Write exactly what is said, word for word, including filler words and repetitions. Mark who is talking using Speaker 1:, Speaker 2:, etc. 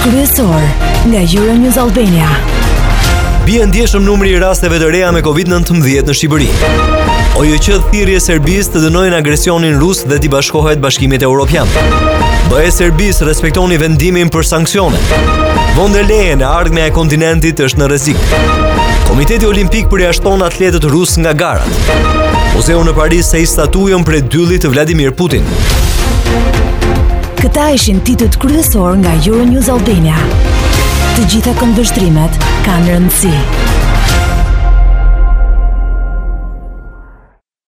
Speaker 1: kryesor nga Euronews Albania.
Speaker 2: Bie ndjeshëm numri i rasteve të reja me covid nineteen në Shqipëri. O J Q thirrje Serbisë të dënojnë agresionin rus dhe t'i bashkohet Bashkimit Evropian. B E Serbisë respektoni vendimin për sanksione. Von der Leyen e ardhmja e kontinentit është në rrezik. Komiteti Olimpik përjashton atletët rus nga garat. Muzeu në Paris se i statujën për dyllit të Vladimir Putin.
Speaker 1: Këta ishin titët kryesor nga Euronews Albania. Të gjitha këndvështrimet kanë rëndësi.